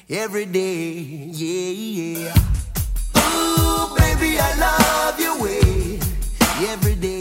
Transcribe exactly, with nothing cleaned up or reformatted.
every day, yeah, yeah. Ooh, baby, I love your way every day.